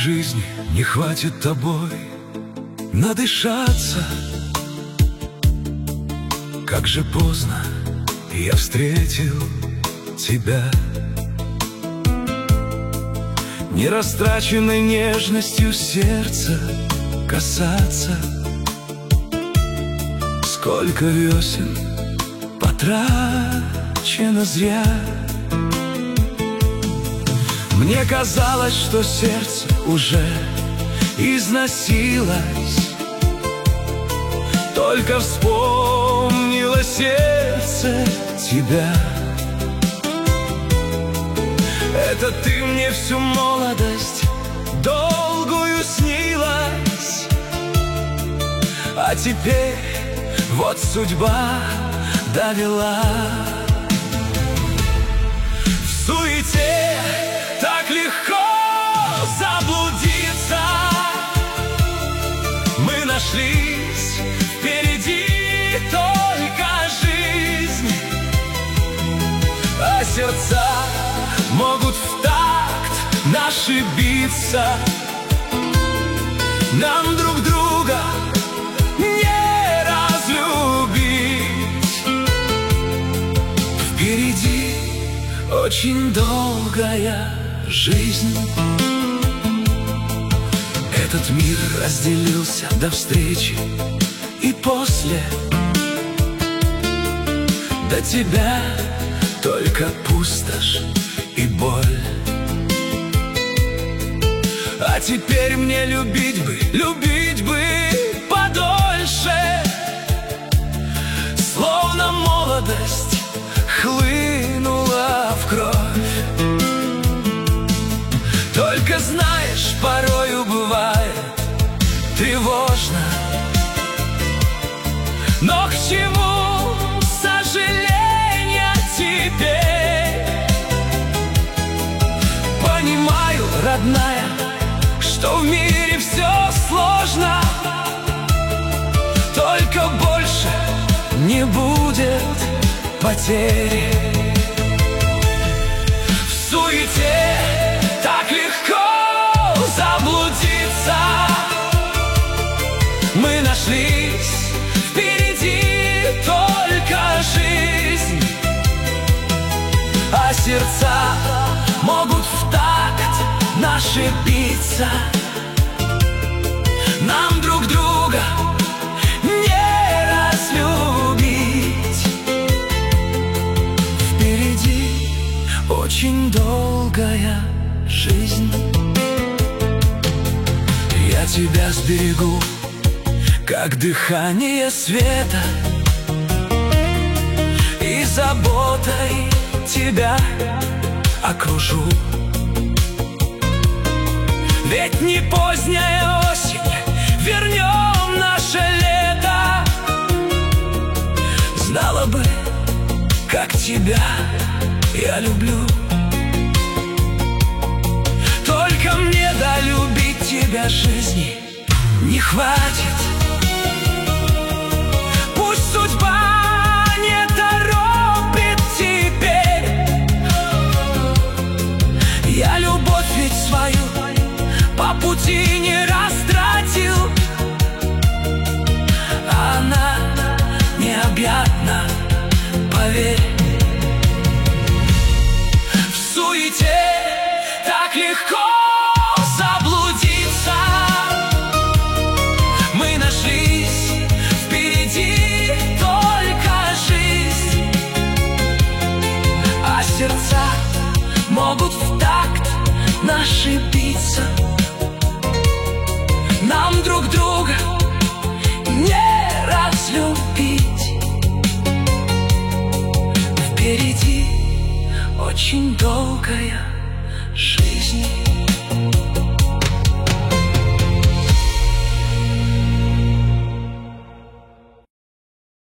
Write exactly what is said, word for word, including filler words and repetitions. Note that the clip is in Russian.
жизни не хватит тобой надышаться. Как же поздно я встретил тебя. Нерастраченной нежностью сердца касаться. Сколько весен потрачено зря. Мне казалось, что сердце уже износилось. Только вспомнило сердце тебя. Это ты мне всю молодость долгую снилась. А теперь вот судьба довела. В суете так легко заблудиться. Мы нашлись, впереди только жизнь. А сердца могут в такт наши биться. Нам друг друга не разлюбить. Впереди очень долгая жизнь. Этот мир разделился до встречи и после. До тебя только пустошь и боль. А теперь мне любить бы, любить бы подольше. Словно молодость хлынула в кровь. Только знаешь, порою бывает тревожно. Но к чему сожаления теперь? Понимаю, родная, что в мире все сложно. Только больше не будет потери. В суете так легко заблудиться. Мы нашлись, впереди только жизнь. А сердца могут в такт наши биться. Нам друг друга не разлюбить. Впереди очень долгая жизнь. Я тебя сберегу, как дыхание света, и заботой тебя окружу. Ведь не поздняя осень, вернем наше лето. Знала бы, как тебя я люблю. Только мне долюбить тебя жизни не хватит. Пусть судьба не торопит теперь. Я любовь ведь свою по пути не растратил. Она необъятна, поверь. В суете так легко заблудиться. Мы нашлись, впереди только жизнь. А сердца могут в такт наши биться. Нам друг друга не разлюбить. Впереди очень долгая жизнь.